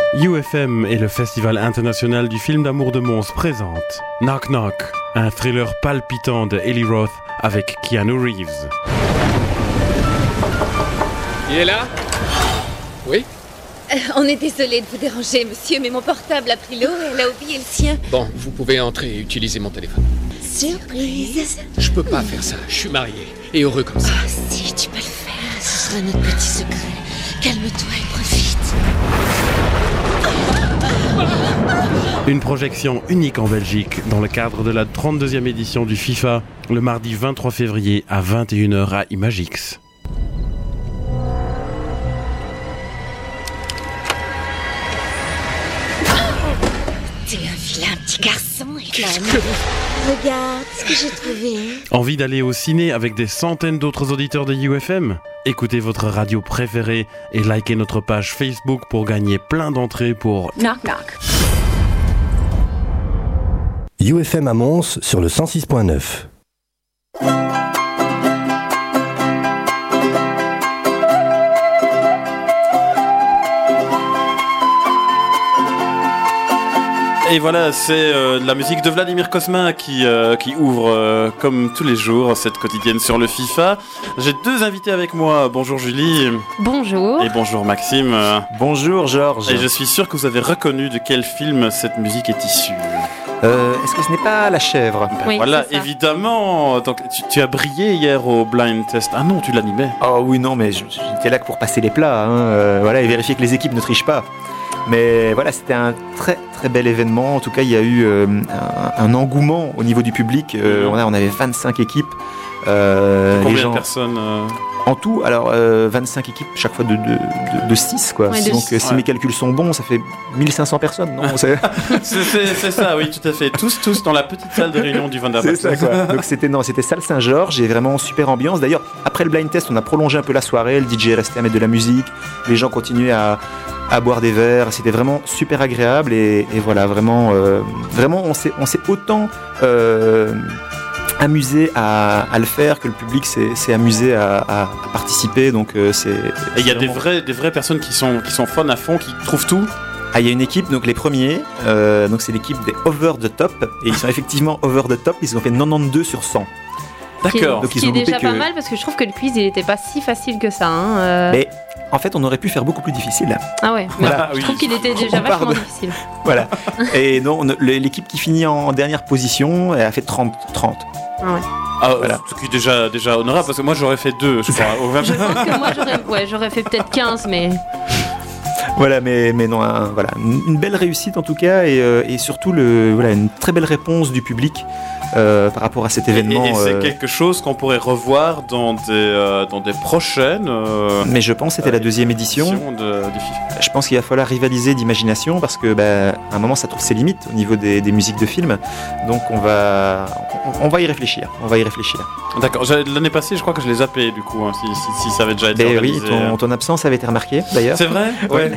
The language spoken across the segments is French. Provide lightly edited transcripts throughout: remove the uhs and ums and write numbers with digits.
UFM et le Festival international du film d'amour de Mons présentent Knock Knock, un thriller palpitant de Eli Roth avec Keanu Reeves. Il est là ? Oui ? On est désolé de vous déranger, monsieur, mais mon portable a pris l'eau et elle a oublié le sien. Bon, vous pouvez entrer et utiliser mon téléphone. Surprise. Je peux pas faire ça, je suis marié et heureux comme ça. Ah si, tu peux le faire, ce sera notre petit secret. Calme-toi et profite. Une projection unique en Belgique dans le cadre de la 32e édition du FIFA, le mardi 23 février à 21h à Imagix. T'es un vilain petit garçon, Regarde ce que j'ai trouvé. Envie d'aller au ciné avec des centaines d'autres auditeurs de UFM ? Écoutez votre radio préférée et likez notre page Facebook pour gagner plein d'entrées pour Knock Knock. UFM à Mons sur le 106.9. Et voilà, c'est la musique de Vladimir Cosma qui ouvre, comme tous les jours, cette quotidienne sur le FIFA. J'ai deux invités avec moi. Bonjour Julie. Bonjour. Et bonjour Maxime. Bonjour Georges. Et je suis sûr que vous avez reconnu de quel film cette musique est issue. Est-ce que ce n'est pas La Chèvre ? Oui, voilà, c'est ça. Évidemment. Donc, tu as brillé hier au blind test. Ah non, tu l'animais. Oh oui, non, mais j'étais là que pour passer les plats, voilà, et vérifier que les équipes ne trichent pas. Mais voilà, c'était un très très bel événement. En tout cas, il y a eu un engouement au niveau du public. On avait 25 équipes. Combien de personnes En tout, alors 25 équipes, chaque fois de 6, quoi. Ouais, Donc si mes calculs sont bons, ça fait 1500 personnes, non ? c'est ça, oui, tout à fait. Tous dans la petite salle de réunion du Vanderbilt. C'est ça, quoi. Donc c'était salle Saint-Georges et vraiment super ambiance. D'ailleurs, après le blind test, on a prolongé un peu la soirée. Le DJ est resté à mettre de la musique. Les gens continuaient à boire des verres. C'était vraiment super agréable et voilà, vraiment, on s'est autant amusé à le faire que le public s'est amusé à participer. Donc Et il y a des vraies personnes qui sont fun à fond, qui trouvent tout. Ah, il y a une équipe, donc les premiers, donc c'est l'équipe des Over the Top, et ils sont effectivement Over the Top, ils ont fait 92 sur 100. D'accord. Donc Ce qui est déjà pas mal parce que je trouve que le quiz il était pas si facile que ça. Mais en fait, on aurait pu faire beaucoup plus difficile. Ah ouais, Voilà. je trouve qu'il était déjà vachement difficile. Voilà. Et non, l'équipe qui finit en dernière position, elle a fait 30. Ah ouais. Ah, Voilà. Ce qui est déjà honorable, parce que moi j'aurais fait 2, je crois. Je pense que moi j'aurais fait peut-être 15, mais. Voilà, mais non, voilà, une belle réussite en tout cas, et surtout une très belle réponse du public par rapport à cet événement. Et c'est quelque chose qu'on pourrait revoir dans des prochaines. Mais je pense que c'était la deuxième édition. Du FIFA. Je pense qu'il va falloir rivaliser d'imagination parce que, à un moment, ça trouve ses limites au niveau des musiques de films. Donc on va y réfléchir. D'accord. L'année passée, je crois que je les zappé du coup, si ça avait déjà été organisé. Oui, ton absence avait été remarquée d'ailleurs. C'est vrai ? Ouais.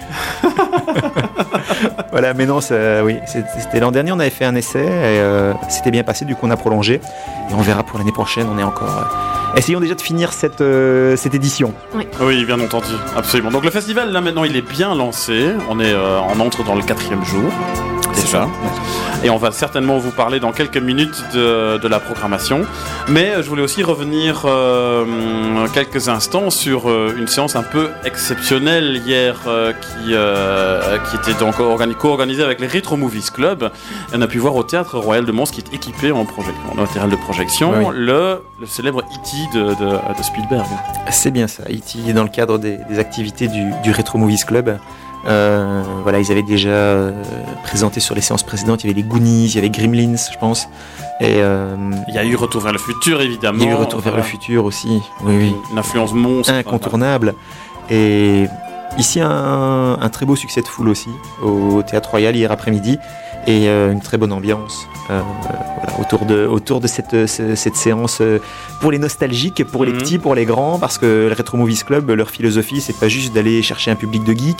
Voilà, mais non, c'était l'an dernier, on avait fait un essai et c'était bien passé, du coup on a prolongé et on verra pour l'année prochaine. On est encore essayons déjà de finir cette édition. Oui, bien entendu, absolument. Donc le festival là maintenant il est bien lancé, on entre dans le 4e jour déjà. Et on va certainement vous parler dans quelques minutes de la programmation. Mais je voulais aussi revenir quelques instants sur une séance un peu exceptionnelle hier qui était donc co-organisée avec les Retro Movies Club. Et on a pu voir au Théâtre Royal de Mons, qui est équipé en matériel de projection, oui. le célèbre E.T. de Spielberg. C'est bien ça, E.T. dans le cadre des activités du Retro Movies Club. Voilà, ils avaient déjà présenté sur les séances précédentes. Il y avait les Goonies, il y avait Gremlins, je pense. Et il y a eu Retour vers le futur, évidemment. Il y a eu Retour vers le futur aussi. Oui. Une influence monstre. Incontournable. Et ici, un très beau succès de foule aussi, au Théâtre Royal hier après-midi. Et une très bonne ambiance autour de cette séance pour les nostalgiques, pour les petits, pour les grands, parce que le Retro Movies Club, leur philosophie, c'est pas juste d'aller chercher un public de geeks,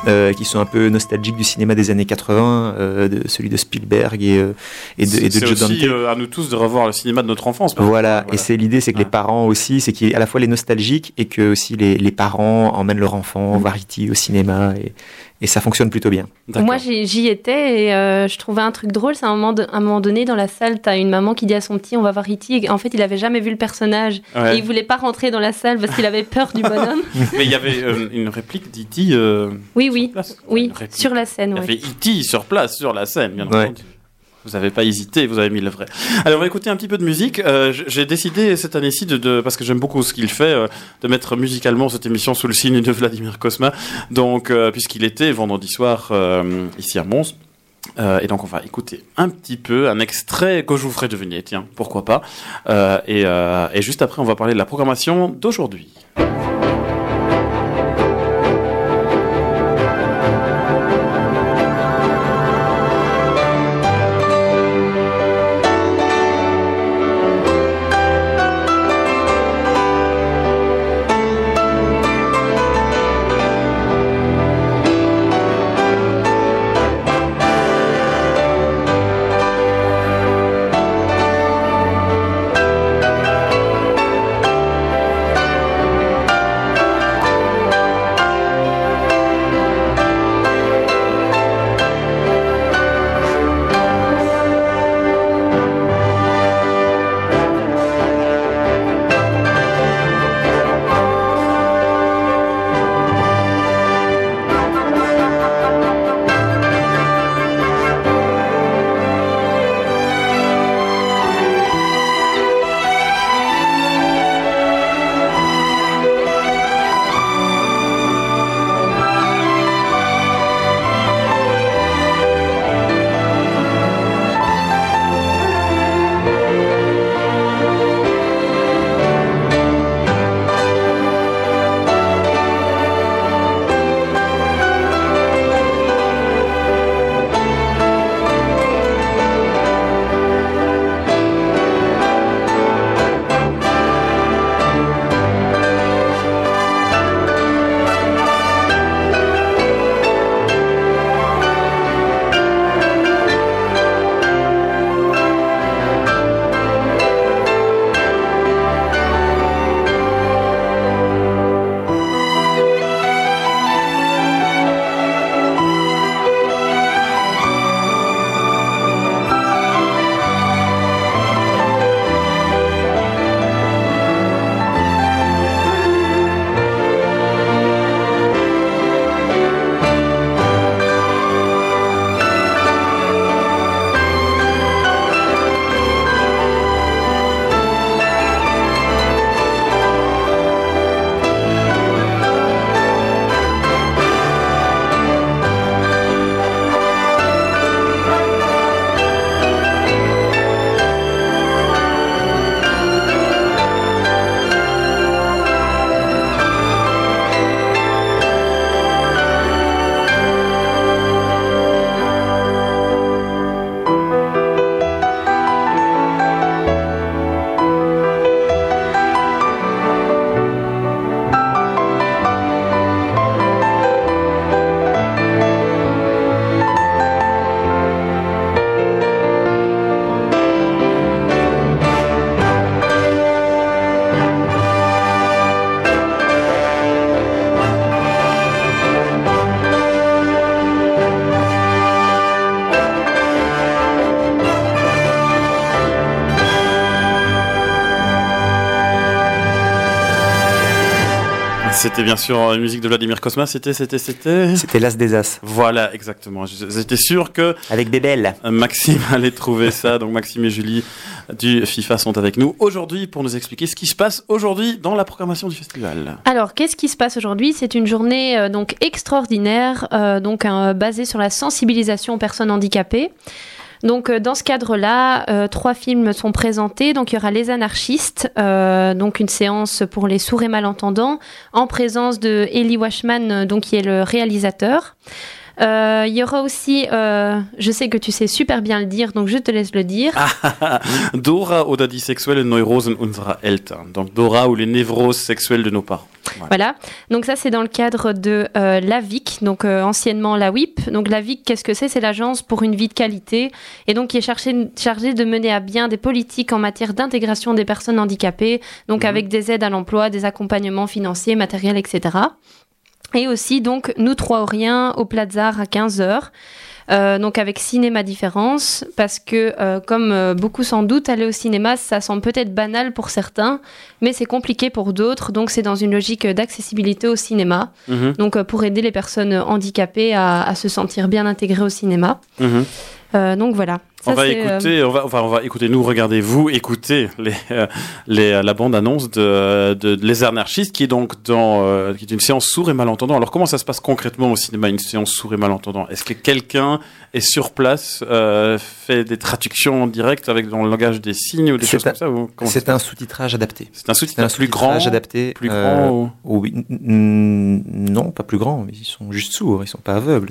qui sont un peu nostalgiques du cinéma des années 80, celui de Spielberg et de Joe Dante. C'est aussi à nous tous de revoir le cinéma de notre enfance. Voilà, et c'est l'idée, c'est que les parents aussi, c'est qu'il y ait à la fois les nostalgiques et que aussi les parents emmènent leur enfant voir E.T. au cinéma et ça fonctionne plutôt bien. D'accord. Moi, j'y étais et je trouvais un truc drôle. C'est à un moment donné, dans la salle, t'as une maman qui dit à son petit, on va voir E.T. Et en fait, il avait jamais vu le personnage. Ouais. Et il voulait pas rentrer dans la salle parce qu'il avait peur du bonhomme. Mais il y avait une réplique d'E.T. Oui, sur la scène. Il y avait E.T. sur place, sur la scène, bien entendu. Vous n'avez pas hésité, vous avez mis le vrai. Alors, on va écouter un petit peu de musique. J'ai décidé cette année-ci, parce que j'aime beaucoup ce qu'il fait, de mettre musicalement cette émission sous le signe de Vladimir Cosma. Donc, puisqu'il était vendredi soir ici à Mons. Et donc, on va écouter un petit peu un extrait que je vous ferai deviner, tiens, pourquoi pas. Et juste après, on va parler de la programmation d'aujourd'hui. C'était bien sûr une musique de Vladimir Cosma, c'était l'As des As. Voilà, exactement. J'étais sûr que... Avec Bébel. Maxime allait trouver ça. Donc Maxime et Julie du FIFA sont avec nous aujourd'hui pour nous expliquer ce qui se passe aujourd'hui dans la programmation du festival. Alors, qu'est-ce qui se passe aujourd'hui ? C'est une journée donc extraordinaire, basée sur la sensibilisation aux personnes handicapées. Donc, dans ce cadre-là, 3 films sont présentés. Donc, il y aura Les Anarchistes, donc une séance pour les sourds et malentendants, en présence de Eli Washman, donc qui est le réalisateur. Il y aura aussi, je sais que tu sais super bien le dire, donc je te laisse le dire. Dora oder die sexuellen Neurosen unserer Eltern. Donc Dora ou les névroses sexuelles de nos parents. Voilà. Donc ça, c'est dans le cadre de l'AVIC, donc anciennement la WIP. Donc l'AVIC, qu'est-ce que c'est ? C'est l'Agence pour une vie de qualité, et donc qui est chargée de mener à bien des politiques en matière d'intégration des personnes handicapées, donc avec des aides à l'emploi, des accompagnements financiers, matériels, etc. Et aussi, donc, nous 3 Auriens au Plaza à 15h. Donc avec cinéma différence, parce que comme beaucoup sans doute, aller au cinéma, ça semble peut-être banal pour certains, mais c'est compliqué pour d'autres, donc c'est dans une logique d'accessibilité au cinéma, donc pour aider les personnes handicapées à se sentir bien intégrées au cinéma. Donc voilà. Ça, on va écouter, nous, regardez, vous, écoutez la bande-annonce de Les Anarchistes, qui est donc qui est une séance sourd et malentendant. Alors, comment ça se passe concrètement au cinéma, une séance sourd et malentendant ? Est-ce que quelqu'un est sur place, fait des traductions en direct dans le langage des signes ou des choses comme ça, ou c'est un sous-titrage adapté. C'est un sous-titrage plus grand adapté. Plus grand oui, non, pas plus grand, mais ils sont juste sourds, ils sont pas aveugles.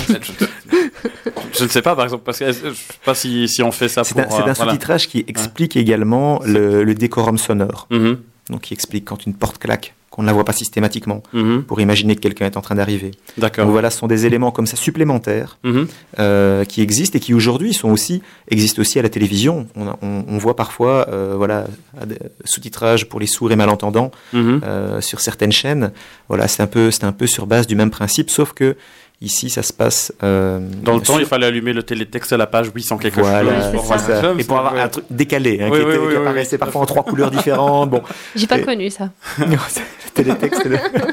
Je ne sais pas, par exemple, parce que je sais pas si on fait ça c'est un sous-titrage qui explique également le décorum sonore. Donc qui explique quand une porte claque, qu'on ne la voit pas systématiquement, pour imaginer que quelqu'un est en train d'arriver. D'accord. Donc voilà, ce sont des éléments comme ça supplémentaires qui existent et qui aujourd'hui existent aussi à la télévision. On voit parfois sous-titrage pour les sourds et malentendants sur certaines chaînes. Voilà, c'est un peu sur base du même principe, sauf que ici, ça se passe... dans le temps, il fallait allumer le télétexte à la page 800 quelque chose. Et pour avoir un truc décalé, qui apparaissait parfois en 3 couleurs différentes. Bon. J'ai pas connu ça. Le télétexte...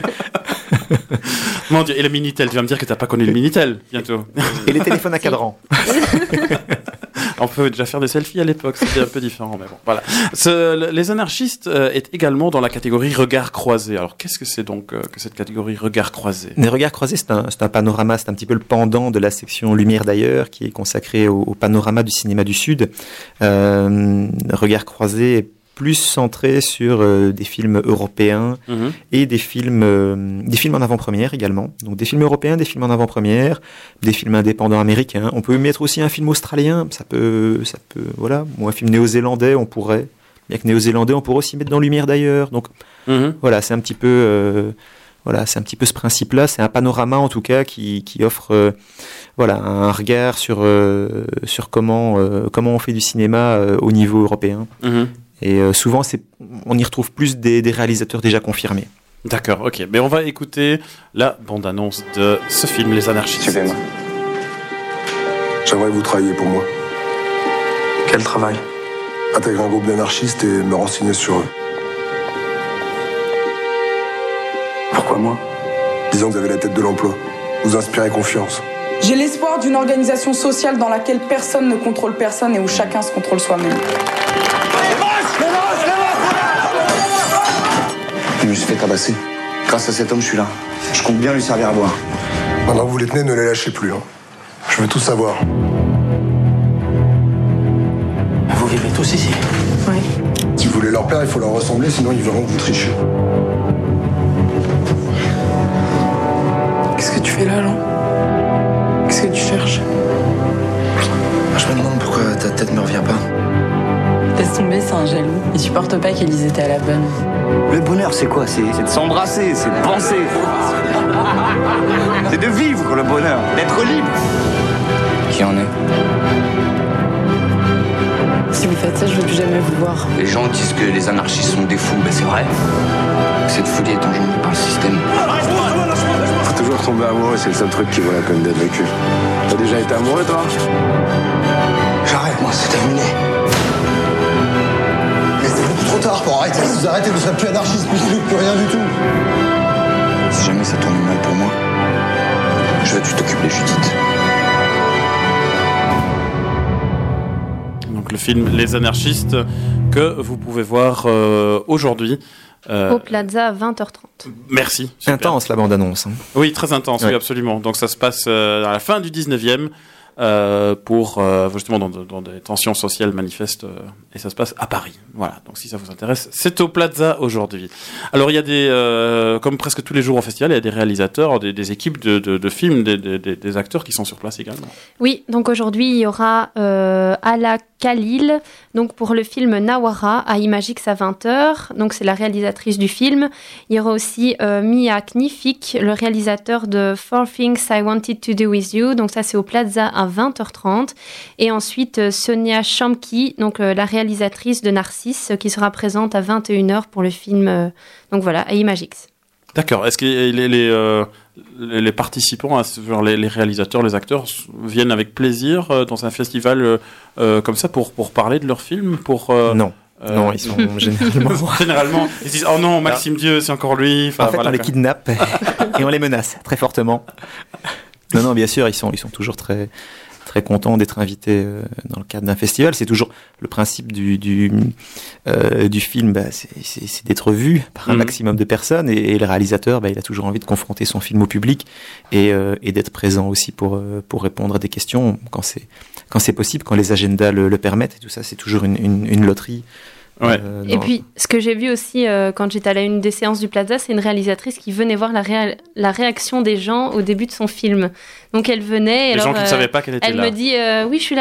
Mon Dieu, et le Minitel, tu vas me dire que t'as pas connu le Minitel, bientôt. Et les téléphones à cadran. On pouvait déjà faire des selfies à l'époque, c'était un peu différent, mais bon, voilà. Les Anarchistes est également dans la catégorie regard croisé. Alors, qu'est-ce que c'est donc que cette catégorie regard croisé ? Les regards croisés, c'est un panorama, c'est un petit peu le pendant de la section Lumière d'ailleurs, qui est consacrée au panorama du cinéma du Sud. Regard croisé est plus centré sur des films européens et des films en avant-première également. Donc des films européens, des films en avant-première, des films indépendants américains. On peut mettre aussi un film australien, ça peut, voilà. Ou un film néo-zélandais, on pourrait. Bien que néo-zélandais, on pourrait aussi mettre dans Lumière d'ailleurs. Donc voilà, c'est un petit peu ce principe-là. C'est un panorama en tout cas qui offre un regard sur comment on fait du cinéma au niveau européen. Et souvent, on y retrouve plus des réalisateurs déjà confirmés. D'accord, ok. Mais on va écouter la bande-annonce de ce film, Les Anarchistes. Suivez-moi. J'aimerais que vous travailliez pour moi. Quel travail ? Intégrer un groupe d'anarchistes et me renseigner sur eux. Pourquoi moi ? Disons que vous avez la tête de l'emploi. Vous inspirez confiance. J'ai l'espoir d'une organisation sociale dans laquelle personne ne contrôle personne et où chacun se contrôle soi-même. Je me suis fait tabasser. Grâce à cet homme, je suis là. Je compte bien lui servir à boire. Pendant que vous les tenez, ne les lâchez plus. Je veux tout savoir. Vous vivez tous ici ? Oui. Si vous voulez leur plaire, il faut leur ressembler, sinon ils verront que vous trichez. Qu'est-ce que tu fais là, Jean ? Qu'est-ce que tu cherches ? Je me demande pourquoi ta tête me revient pas. Laisse tomber, c'est un jaloux. Il supporte pas qu'Élise était à la bonne. Le bonheur, c'est quoi ? C'est de s'embrasser, c'est de penser. C'est de vivre, le bonheur, d'être libre. Qui en est ? Si vous faites ça, je veux plus jamais vous voir. Les gens disent que les anarchistes sont des fous, c'est vrai. Cette folie est engendrée par le système. Faut toujours tomber amoureux, c'est le seul truc qui vaut la peine d'être vécu. T'as déjà été amoureux, toi ? J'arrête, moi, c'est terminé. Mais c'est beaucoup trop tard pour arrêter. Si vous arrêtez, vous serez plus anarchiste, plus rien du tout. Si jamais ça tourne mal pour moi, je veux que tu t'occupes de Judith. Donc le film Les Anarchistes que vous pouvez voir aujourd'hui. Au Plaza à 20h30. Merci. C'est intense la bande-annonce. Oui, très intense, ouais. Oui, absolument. Donc ça se passe à la fin du 19e. pour justement dans des tensions sociales manifestes, et ça se passe à Paris. Voilà, donc si ça vous intéresse, c'est au Plaza aujourd'hui. Alors il y a des, comme presque tous les jours au festival, il y a des réalisateurs, des équipes de films, des acteurs qui sont sur place également. Oui, donc aujourd'hui il y aura Ala Khalil, donc pour le film Nawara à Imagix à 20h, donc c'est la réalisatrice du film. Il y aura aussi Mia Knifik, le réalisateur de Four Things I Wanted to Do With You, donc ça c'est au Plaza à 20h30. Et ensuite Sonia Shamki, donc la réalisatrice de Narcisse, qui sera présente à 21h pour le film, donc voilà, à Imagix. D'accord. Est-ce que les participants, genre les réalisateurs, les acteurs, viennent avec plaisir dans un festival comme ça pour parler de leur film Non. Non, ils sont généralement, ils disent oh non, Maxime Dieu, c'est encore lui. En fait, on les kidnappe et on les menace très fortement. Non, bien sûr, ils sont toujours très contents d'être invités dans le cadre d'un festival. C'est toujours le principe du film, c'est d'être vu par un maximum de personnes, et le réalisateur, il a toujours envie de confronter son film au public et d'être présent aussi pour répondre à des questions quand c'est possible, quand les agendas le permettent. Et tout ça, c'est toujours une loterie. Ouais. Et puis, ce que j'ai vu aussi quand j'étais à une des séances du Plaza, c'est une réalisatrice qui venait voir la réaction des gens au début de son film. Donc elle venait. Les gens qui ne savaient pas qu'elle était là. Elle me dit oui, je suis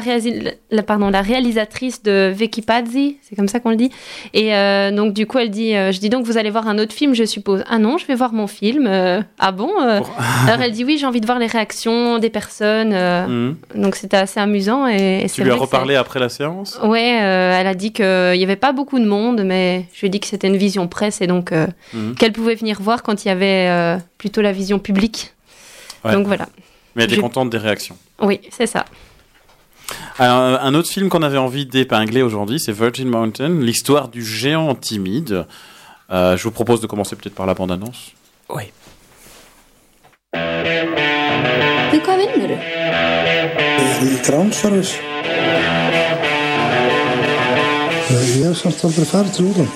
la réalisatrice de Vicky Pazzi, c'est comme ça qu'on le dit. Et donc du coup, elle dit je dis donc vous allez voir un autre film, je suppose. Ah non, je vais voir mon film. Ah bon Alors elle dit oui, j'ai envie de voir les réactions des personnes. Donc c'était assez amusant. Et tu lui as reparlé après la séance? Ouais, elle a dit qu'il n'y avait pas beaucoup de monde, mais je lui ai dit que c'était une vision presse et donc qu'elle pouvait venir voir quand il y avait plutôt la vision publique. Ouais. Donc voilà. Mais elle était contente des réactions. Oui, c'est ça. Un autre film qu'on avait envie d'épingler aujourd'hui, c'est Virgin Mountain, l'histoire du géant timide. Je vous propose de commencer peut-être par la bande-annonce. Oui. Við hvað vinnur þú? Ég er transferus. Ég hef samt aldrei farið til útlanda.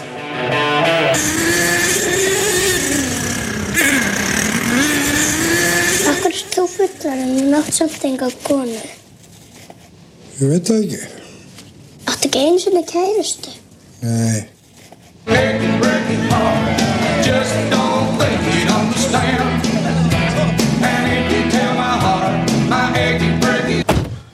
Akkur ert þú fullorðinn en átt samt enga konu? Ég veit það ekki. Áttu ekki einu sinni kærustu? Nei. Just don't think you'd understand. And if you tell my heart, my achy breaky.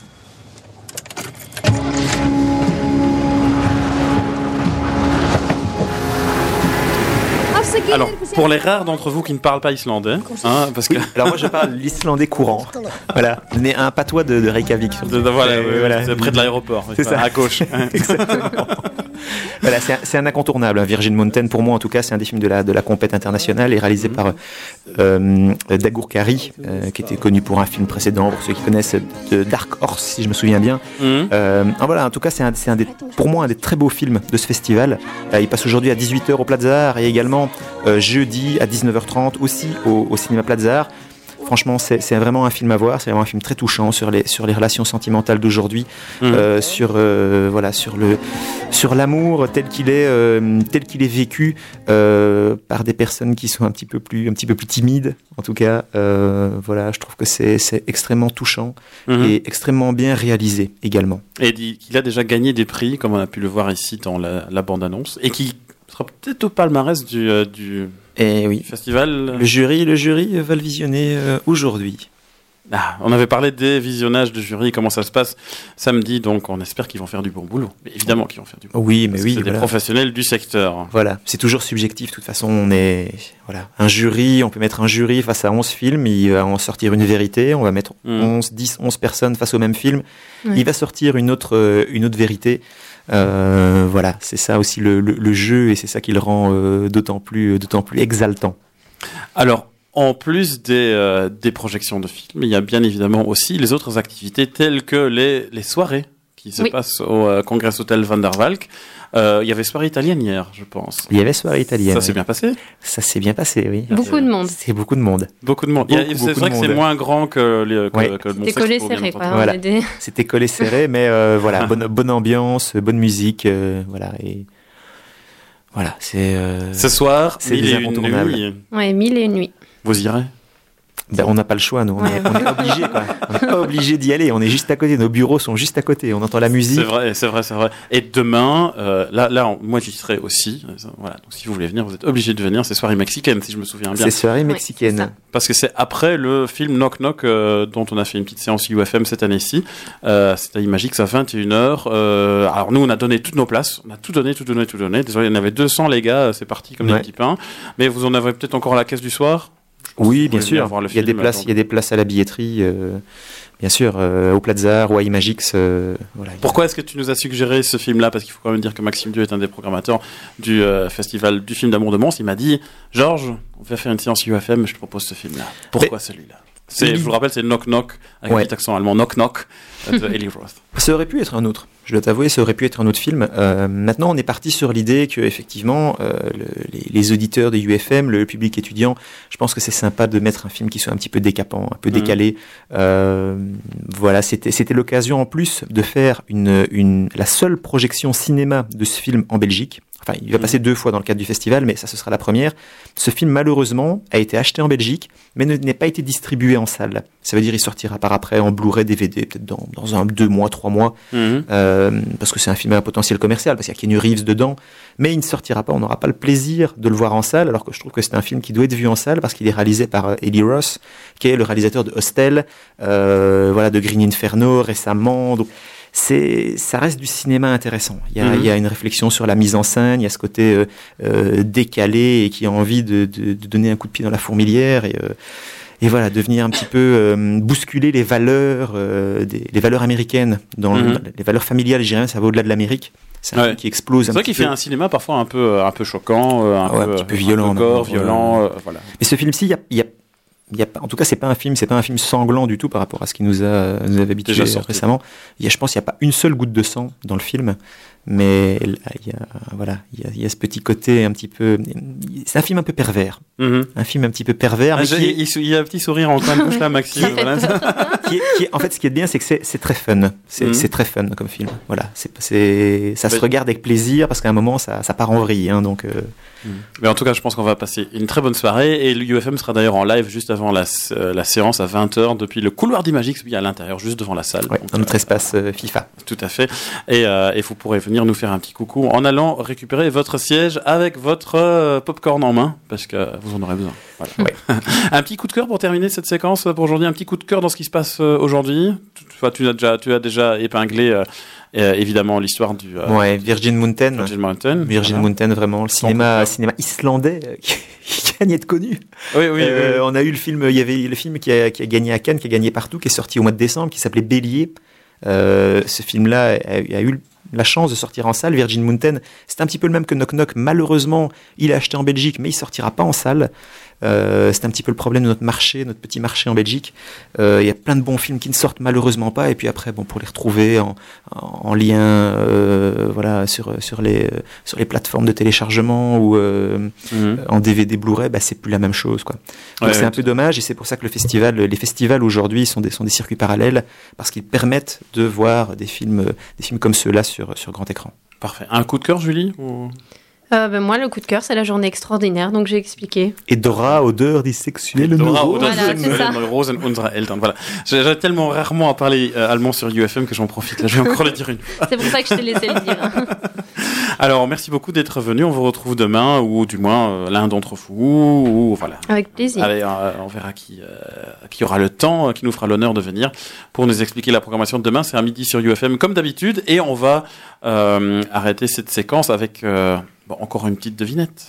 Alors, pour les rares d'entre vous qui ne parlent pas islandais, parce que... Oui, alors moi je parle l'islandais courant. Voilà, mais un patois de Reykjavik. Voilà, c'est près de l'aéroport, c'est ça, à gauche. Exactement. Voilà, c'est un incontournable. Virgin Mountain, pour moi en tout cas, c'est un des films de la compète internationale et réalisé par Dagur Kari, qui était connu pour un film précédent, pour ceux qui connaissent, de Dark Horse, si je me souviens bien. Voilà, en tout cas, c'est pour moi un des très beaux films de ce festival. Il passe aujourd'hui à 18h au Plaza et également jeudi à 19h30 aussi au cinéma Plaza. Franchement, c'est vraiment un film à voir. C'est vraiment un film très touchant sur les relations sentimentales d'aujourd'hui, sur l'amour tel qu'il est vécu par des personnes qui sont un petit peu plus timides. En tout cas, voilà, je trouve que c'est extrêmement touchant et extrêmement bien réalisé également. Et qu'il a déjà gagné des prix, comme on a pu le voir ici dans la bande-annonce, et qui sera peut-être au palmarès du festival. Le jury va le visionner aujourd'hui. On avait parlé des visionnages de jury, comment ça se passe samedi, donc on espère qu'ils vont faire du bon boulot. Mais évidemment qu'ils vont faire du bon boulot. Oui, mais oui. C'est des professionnels du secteur. Voilà, c'est toujours subjectif. De toute façon, on peut mettre un jury face à 11 films, il va en sortir une vérité. On va mettre 11 personnes face au même film. Il va sortir une autre vérité. Voilà, c'est ça aussi le jeu, et c'est ça qui le rend d'autant plus exaltant. Alors, en plus des projections de films, il y a bien évidemment aussi les autres activités telles que les soirées qui se passent au Congress Hotel Van der Valk. Il y avait soirée italienne hier, je pense. Il y avait soirée italienne. Ça s'est bien passé ? Ça s'est bien passé, oui. Beaucoup de monde. C'est beaucoup de monde. Beaucoup de monde. C'est vrai que c'est moins grand que le C'était collé serré, quoi. Voilà. C'était collé serré, mais voilà, bonne ambiance, bonne musique, voilà. Et voilà, c'est. Ce soir, c'est 1001 nuits. Ouais, 1001 nuits. Vous irez ? Ben, on n'a pas le choix, nous. On est obligé, quoi. On est obligé d'y aller. On est juste à côté. Nos bureaux sont juste à côté. On entend la musique. C'est vrai. Et demain, moi, j'y serai aussi. Voilà. Donc, si vous voulez venir, vous êtes obligé de venir. C'est soirée mexicaine, si je me souviens bien. C'est soirée mexicaine. c'est Parce que c'est après le film Knock Knock, dont on a fait une petite séance UFM cette année-ci. C'était Imagix à 21h. Alors, nous, on a donné toutes nos places. On a tout donné. Désolé, il y en avait 200, les gars. C'est parti comme des petits pains. Mais vous en avez peut-être encore à la caisse du soir? Oui, bien sûr. Il y a des places à la billetterie, bien sûr, au Plaza, ou à Imagix. Voilà. Pourquoi est-ce que tu nous as suggéré ce film-là? Parce qu'il faut quand même dire que Maxime Dieu est un des programmateurs du festival du film d'amour de Mons. Il m'a dit, Georges, on va faire une séance UFM, je te propose ce film-là. Pourquoi celui-là? Je vous le rappelle, c'est Knock Knock, avec un petit accent allemand, Knock Knock, de Eli Roth. Ça aurait pu être un autre. Je dois t'avouer, ça aurait pu être un autre film. Maintenant, on est parti sur l'idée que, effectivement, les auditeurs de UFM, le public étudiant, je pense que c'est sympa de mettre un film qui soit un petit peu décapant, un peu décalé. Voilà, c'était l'occasion en plus de faire la seule projection cinéma de ce film en Belgique. Enfin, il va passer 2 fois dans le cadre du festival, mais ça, ce sera la première. Ce film, malheureusement, a été acheté en Belgique, mais n'est pas été distribué en salle. Ça veut dire il sortira par après en Blu-ray, DVD, peut-être dans 2 mois, 3 mois, parce que c'est un film à un potentiel commercial, parce qu'il y a Keanu Reeves dedans, mais il ne sortira pas, on n'aura pas le plaisir de le voir en salle, alors que je trouve que c'est un film qui doit être vu en salle, parce qu'il est réalisé par Eli Roth, qui est le réalisateur de Hostel, de Green Inferno récemment, donc ça reste du cinéma intéressant. Il y a une réflexion sur la mise en scène, il y a ce côté décalé et qui a envie de donner un coup de pied dans la fourmilière et voilà, de venir un petit peu bousculer les valeurs américaines, les valeurs familiales, je dirais, ça va au-delà de l'Amérique. C'est un film qui explose. C'est vrai qu'il fait un cinéma parfois un peu choquant, un peu violent, voilà. Mais ce film-ci, en tout cas, c'est pas un film sanglant du tout par rapport à ce qui nous avait habitués récemment. Je pense qu'il n'y a pas une seule goutte de sang dans le film, mais il y a ce petit côté un petit peu. C'est un film un peu pervers. Un film un petit peu pervers. Il y a un petit sourire en coin de bouche là, Maxime. En fait, ce qui est bien, c'est que c'est très fun. C'est très fun comme film. Voilà, ça se regarde avec plaisir parce qu'à un moment, ça part en vrille. Donc. Mais en tout cas, je pense qu'on va passer une très bonne soirée et l'UFM sera d'ailleurs en live juste avant la séance à 20h depuis le couloir d'Imagix, à l'intérieur, juste devant la salle. Ouais, dans notre espace FIFA. Tout à fait. Et vous pourrez venir nous faire un petit coucou en allant récupérer votre siège avec votre popcorn en main, parce que vous en aurez besoin. Voilà. Ouais. Un petit coup de cœur pour terminer cette séquence pour aujourd'hui, un petit coup de cœur dans ce qui se passe aujourd'hui. Tu as déjà épinglé évidemment l'histoire du Virgin Mountain, vraiment le cinéma islandais qui a d'être connu. Oui. On a eu le film, il y avait le film qui a gagné à Cannes, qui a gagné partout, qui est sorti au mois de décembre, qui s'appelait Bélier. Ce film-là a eu la chance de sortir en salle. Virgin Mountain, c'est un petit peu le même que Knock Knock. Malheureusement, il est acheté en Belgique, mais il sortira pas en salle. C'est un petit peu le problème de notre petit marché en Belgique. Il y a plein de bons films qui ne sortent malheureusement pas, et puis après, pour les retrouver en lien, sur les plateformes de téléchargement ou en DVD Blu-ray, c'est plus la même chose, quoi. Donc c'est un peu dommage, et c'est pour ça que les festivals aujourd'hui sont des circuits parallèles, parce qu'ils permettent de voir des films comme ceux-là sur grand écran. Parfait. Un coup de cœur, Julie moi, le coup de cœur, c'est la journée extraordinaire, donc j'ai expliqué. Et Dora, Odeur des sexuels Rosen unserer Eltern. Voilà. J'ai tellement rarement à parler allemand sur UFM que j'en profite. Là, je vais encore le dire une fois. C'est pour ça que je t'ai laissé le dire. Alors, merci beaucoup d'être venu. On vous retrouve demain, ou du moins l'un d'entre vous. Ou voilà. Avec plaisir. Allez, on verra qui aura le temps, qui nous fera l'honneur de venir pour nous expliquer la programmation de demain. C'est à midi sur UFM, comme d'habitude. Et on va arrêter cette séquence avec... encore une petite devinette.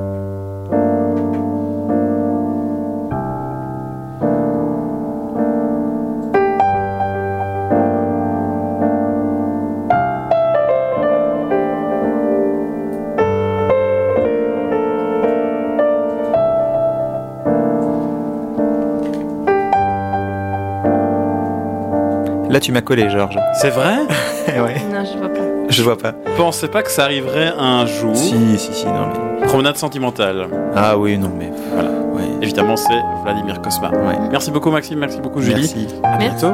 Là, tu m'as collé, Georges. C'est vrai? Ouais. Non, je vois pas. Je vois pas. Pensez pas que ça arriverait un jour. Si, non mais... Promenade sentimentale. Ah oui, non mais... Voilà. Ouais. Évidemment, c'est Vladimir Cosma. Ouais. Merci beaucoup Maxime, merci beaucoup Julie. Merci. À bientôt.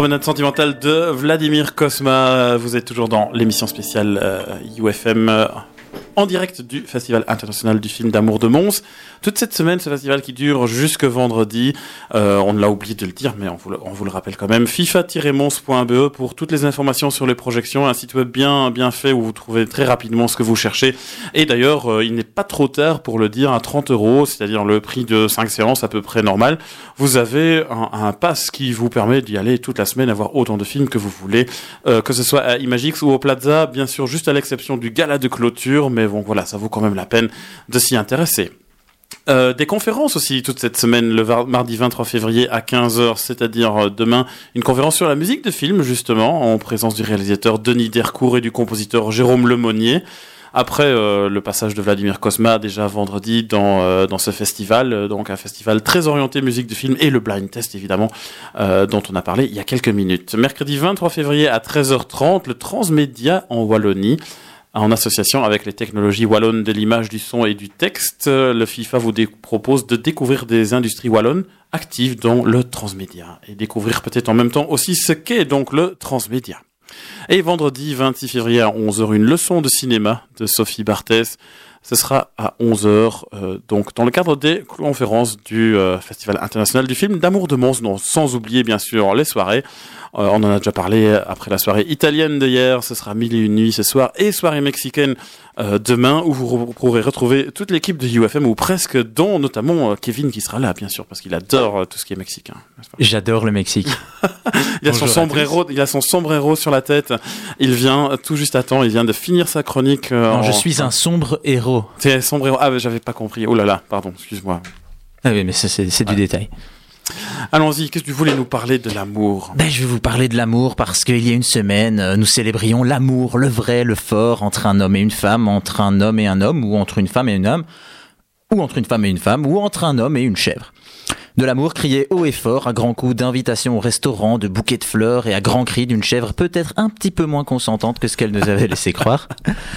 Promenade sentimentale de Vladimir Cosma. Vous êtes toujours dans l'émission spéciale UFM en direct du Festival international du film d'amour de Mons. Toute cette semaine, ce festival qui dure jusque vendredi. On l'a oublié de le dire, mais on vous le rappelle quand même. FIFA-mons.be pour toutes les informations sur les projections. Un site web bien fait où vous trouvez très rapidement ce que vous cherchez. Et d'ailleurs, il n'est pas trop tard pour le dire, à 30 €, c'est-à-dire le prix de 5 séances à peu près normal. Vous avez un pass qui vous permet d'y aller toute la semaine, avoir autant de films que vous voulez, que ce soit à Imagix ou au Plaza, bien sûr, juste à l'exception du gala de clôture. Mais bon, voilà, ça vaut quand même la peine de s'y intéresser. Des conférences aussi toute cette semaine, le mardi 23 février à 15h, c'est-à-dire demain, une conférence sur la musique de film, justement, en présence du réalisateur Denis Dercourt et du compositeur Jérôme Lemonnier. Après le passage de Vladimir Cosma, déjà vendredi dans ce festival, donc un festival très orienté musique de film, et le blind test évidemment, dont on a parlé il y a quelques minutes. Mercredi 23 février à 13h30, le Transmédia en Wallonie, en association avec les technologies wallonnes de l'image, du son et du texte. Le FIFA vous propose de découvrir des industries wallonnes actives dans le transmédia et découvrir peut-être en même temps aussi ce qu'est donc le transmédia. Et vendredi 26 février à 11h, une leçon de cinéma de Sophie Barthès. Ce sera à 11h, donc dans le cadre des conférences du Festival international du film d'amour de Mons, sans oublier bien sûr les soirées. On en a déjà parlé après la soirée italienne d'hier, ce sera 1001 nuits ce soir, et soirée mexicaine demain, où vous pourrez retrouver toute l'équipe de UFM, ou presque, dont notamment Kevin qui sera là, bien sûr, parce qu'il adore tout ce qui est mexicain. J'adore le Mexique. Il a son sombrero sur la tête, il vient tout juste à temps, il vient de finir sa chronique. Non, je suis un sombre héros. C'est un sombre héros, mais j'avais pas compris, oh là là, pardon, excuse-moi. Ah oui, mais c'est du détail. Allons-y, qu'est-ce que tu voulais nous parler de l'amour ? Je vais vous parler de l'amour parce qu'il y a une semaine, nous célébrions l'amour, le vrai, le fort, entre un homme et une femme, entre un homme et un homme, ou entre une femme et un homme, ou entre une femme et une femme, ou entre un homme et une chèvre. De l'amour crié haut et fort, à grands coups d'invitations au restaurant, de bouquets de fleurs et à grands cris d'une chèvre peut-être un petit peu moins consentante que ce qu'elle nous avait laissé croire.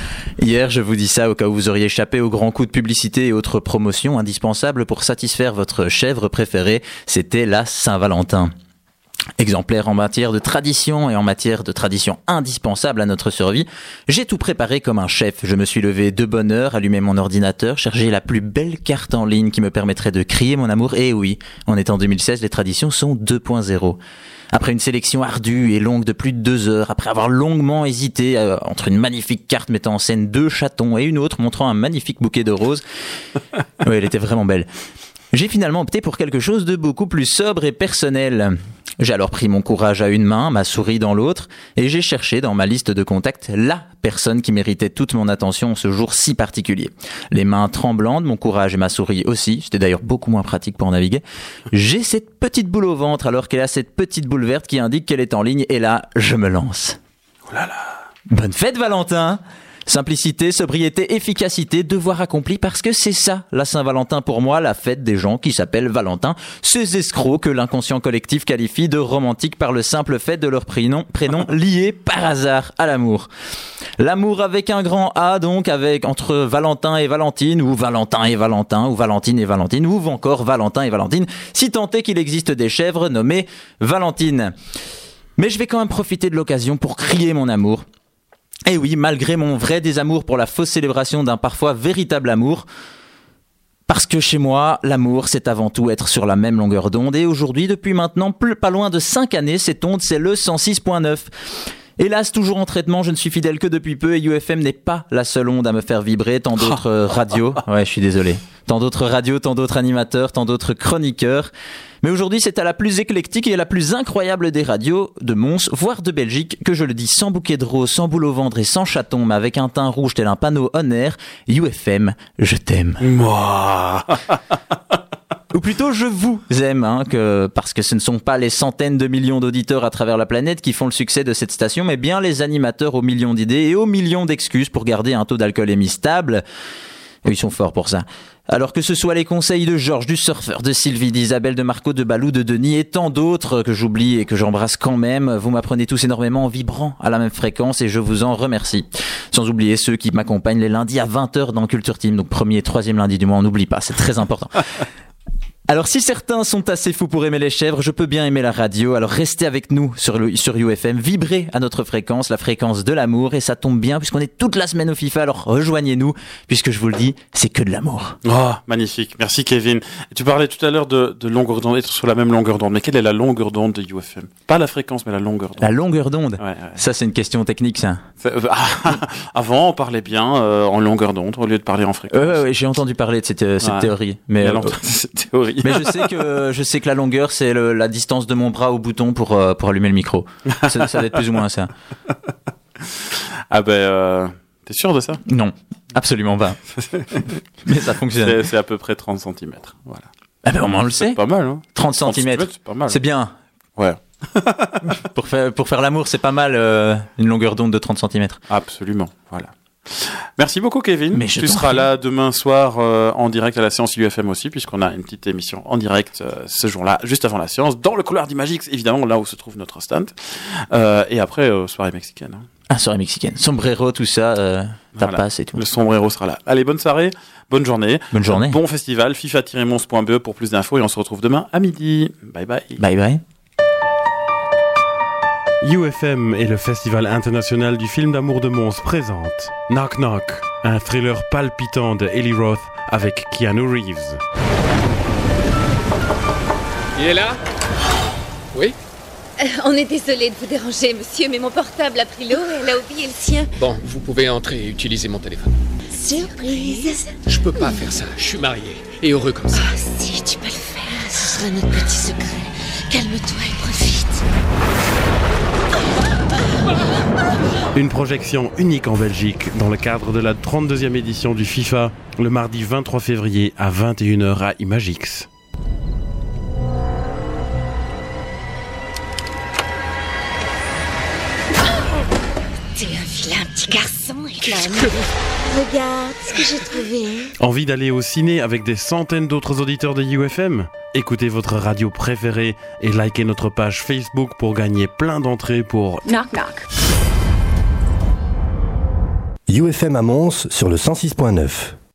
Hier, je vous dis ça au cas où vous auriez échappé aux grands coups de publicité et autres promotions indispensables pour satisfaire votre chèvre préférée, c'était la Saint-Valentin. Exemplaire en matière de tradition et en matière de tradition indispensable à notre survie, j'ai tout préparé comme un chef. Je me suis levé de bonne heure, allumé mon ordinateur, cherché la plus belle carte en ligne qui me permettrait de crier mon amour. Et oui, on est en 2016, les traditions sont 2.0. Après une sélection ardue et longue de plus de 2 heures, après avoir longuement hésité entre une magnifique carte mettant en scène 2 chatons et une autre montrant un magnifique bouquet de roses, oui, elle était vraiment belle. J'ai finalement opté pour quelque chose de beaucoup plus sobre et personnel. J'ai alors pris mon courage à une main, ma souris dans l'autre, et j'ai cherché dans ma liste de contacts la personne qui méritait toute mon attention ce jour si particulier. Les mains tremblantes, mon courage et ma souris aussi, c'était d'ailleurs beaucoup moins pratique pour naviguer. J'ai cette petite boule au ventre alors qu'elle a cette petite boule verte qui indique qu'elle est en ligne, et là, je me lance. Oh là là. Bonne fête Valentin! Simplicité, sobriété, efficacité, devoir accompli, parce que c'est ça, la Saint-Valentin pour moi, la fête des gens qui s'appellent Valentin, ces escrocs que l'inconscient collectif qualifie de romantiques par le simple fait de leur prénom lié par hasard à l'amour. L'amour avec un grand A, donc, entre Valentin et Valentine, ou Valentin et Valentin, ou Valentine et Valentine, ou encore Valentin et Valentine, si tant est qu'il existe des chèvres nommées Valentine. Mais je vais quand même profiter de l'occasion pour crier mon amour. Et oui, malgré mon vrai désamour pour la fausse célébration d'un parfois véritable amour, parce que chez moi, l'amour, c'est avant tout être sur la même longueur d'onde. Et aujourd'hui, depuis maintenant pas loin de 5 années, cette onde, c'est le 106.9. Hélas, toujours en traitement, je ne suis fidèle que depuis peu et UFM n'est pas la seule onde à me faire vibrer. Tant d'autres radios, ouais, je suis désolé. Tant d'autres radios, tant d'autres animateurs, tant d'autres chroniqueurs. Mais aujourd'hui, c'est à la plus éclectique et à la plus incroyable des radios de Mons, voire de Belgique, que je le dis sans bouquet de roses, sans boule au ventre et sans chaton, mais avec un teint rouge tel un panneau on air. UFM, je t'aime. Moi. Ou plutôt, je vous aime, parce que ce ne sont pas les centaines de millions d'auditeurs à travers la planète qui font le succès de cette station, mais bien les animateurs aux millions d'idées et aux millions d'excuses pour garder un taux d'alcoolémie stable. Ils sont forts pour ça. Alors que ce soit les conseils de Georges, du surfeur, de Sylvie, d'Isabelle, de Marco, de Balou, de Denis et tant d'autres que j'oublie et que j'embrasse quand même, vous m'apprenez tous énormément en vibrant à la même fréquence et je vous en remercie. Sans oublier ceux qui m'accompagnent les lundis à 20h dans Culture Team, donc premier et troisième lundi du mois, on n'oublie pas, c'est très important. Alors si certains sont assez fous pour aimer les chèvres, je peux bien aimer la radio, alors restez avec nous sur UFM, vibrez à notre fréquence, la fréquence de l'amour, et ça tombe bien puisqu'on est toute la semaine au FIFA, alors rejoignez-nous, puisque je vous le dis, c'est que de l'amour. Oh, magnifique, merci Kevin. Et tu parlais tout à l'heure de longueur d'onde, être sur la même longueur d'onde, mais quelle est la longueur d'onde de UFM? Pas la fréquence, mais la longueur d'onde. La longueur d'onde, ouais. Ça c'est une question technique ça. Avant on parlait bien en longueur d'onde au lieu de parler en fréquence. Ouais, j'ai entendu parler de cette théorie. Mais cette théorie. Mais je sais que la longueur c'est la distance de mon bras au bouton pour allumer le micro. Ça doit être plus ou moins ça. Ah t'es sûr de ça? Non, absolument pas. Mais ça fonctionne. C'est à peu près 30 cm. Voilà. Ah ben au moins on le sait. C'est pas mal, hein. 30 cm, c'est pas mal. C'est bien. Ouais. pour faire l'amour, c'est pas mal une longueur d'onde de 30 cm. Absolument, voilà. Merci beaucoup Kevin. Mais tu seras là demain soir en direct à la séance UFM aussi, puisqu'on a une petite émission en direct ce jour-là, juste avant la séance, dans le couloir d'Imagix, évidemment, là où se trouve notre stand. Et après, soirée mexicaine. Hein. Ah, soirée mexicaine. Sombrero, tout ça, tapas et tout. Le sombrero sera là. Allez, bonne soirée, bonne journée. Bonne journée. Bon festival, fifa-mons.be pour plus d'infos, et on se retrouve demain à midi. Bye bye. Bye bye. UFM et le Festival international du film d'amour de Mons présente Knock Knock, un thriller palpitant de Eli Roth avec Keanu Reeves. Il est là? Oui? On est désolé de vous déranger, monsieur, mais mon portable a pris l'eau et elle a oublié le sien. Bon, vous pouvez entrer et utiliser mon téléphone. Surprise. Je peux pas faire ça, je suis marié et heureux comme ça. Ah si, tu peux le faire, ce sera notre petit secret. Calme-toi et profite. Une projection unique en Belgique dans le cadre de la 32e édition du FIFA, le mardi 23 février à 21h à Imagix. T'es un vilain petit garçon et regarde ce que j'ai trouvé. Envie d'aller au ciné avec des centaines d'autres auditeurs de UFM? Écoutez votre radio préférée et likez notre page Facebook pour gagner plein d'entrées pour Knock Knock. UFM à Mons sur le 106.9.